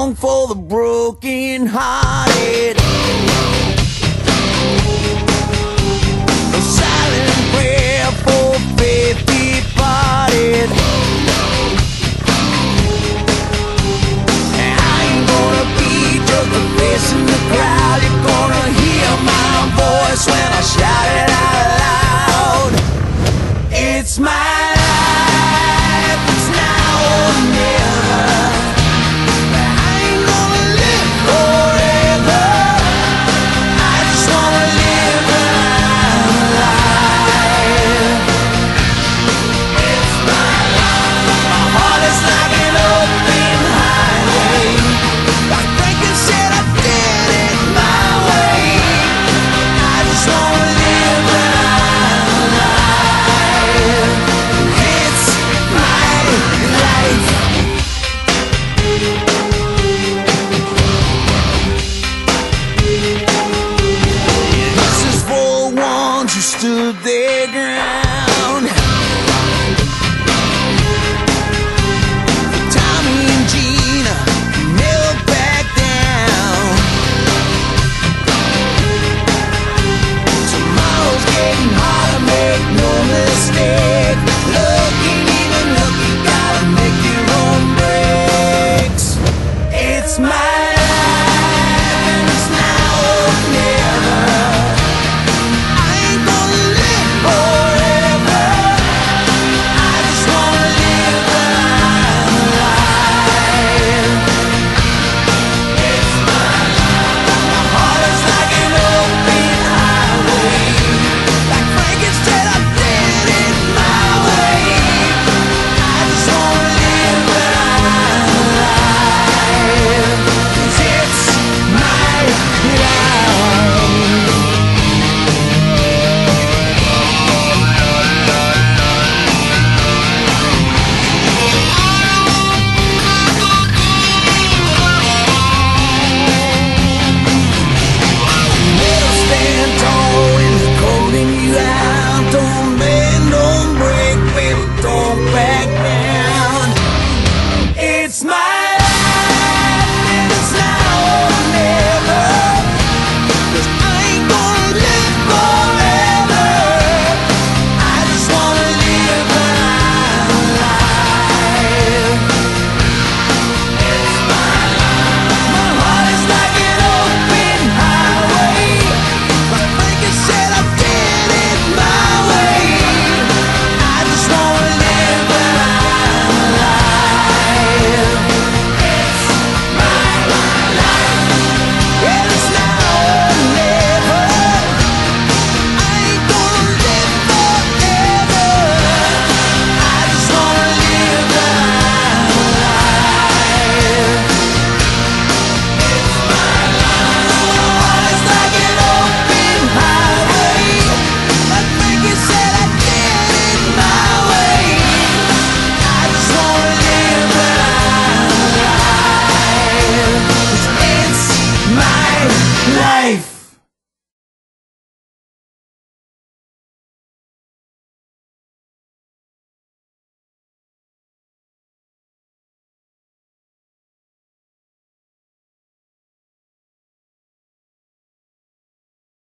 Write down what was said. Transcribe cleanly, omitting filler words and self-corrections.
song for the broken hearted, a silent prayer for faith departed. And I ain't gonna be just a face in the crowd. You're gonna hear my voice when I shout it out loud. It's my life, it's now or never. I ain't gonna live forever. I just wanna live my life. It's my life. My heart is like an open highway. Like Franklin said, I did it my way. I just wanna live my life. It's my life. This is for the ones who stood their ground. For Tommy and Gina, who never back down. Tomorrow's getting harder, make no mistake. Looking, even looking, gotta make your own breaks. It's my life, and it's now or never. I ain't gonna live forever. I just wanna live my life. It's my life. My heart is like an open highway. Like Franklin said, I did it my way. I just wanna live my life. 'Cause it's my life. Never stand tall when they're calling you out. Don't bend, don't break, baby, don't back down. It's my life, and it's now or never. 'Cause I ain't gonna live forever. I just wanna live my life. It's my life. My heart is like an open highway. Like Franklin said, I did it my way. I just wanna live my life. It's my life. And it's now or never. I ain't gonna live forever. I just wanna live my life. It's my life. My heart is like an open highway. Like Franklin said, I did it my way. I just wanna live my life. 'Cause it's my life.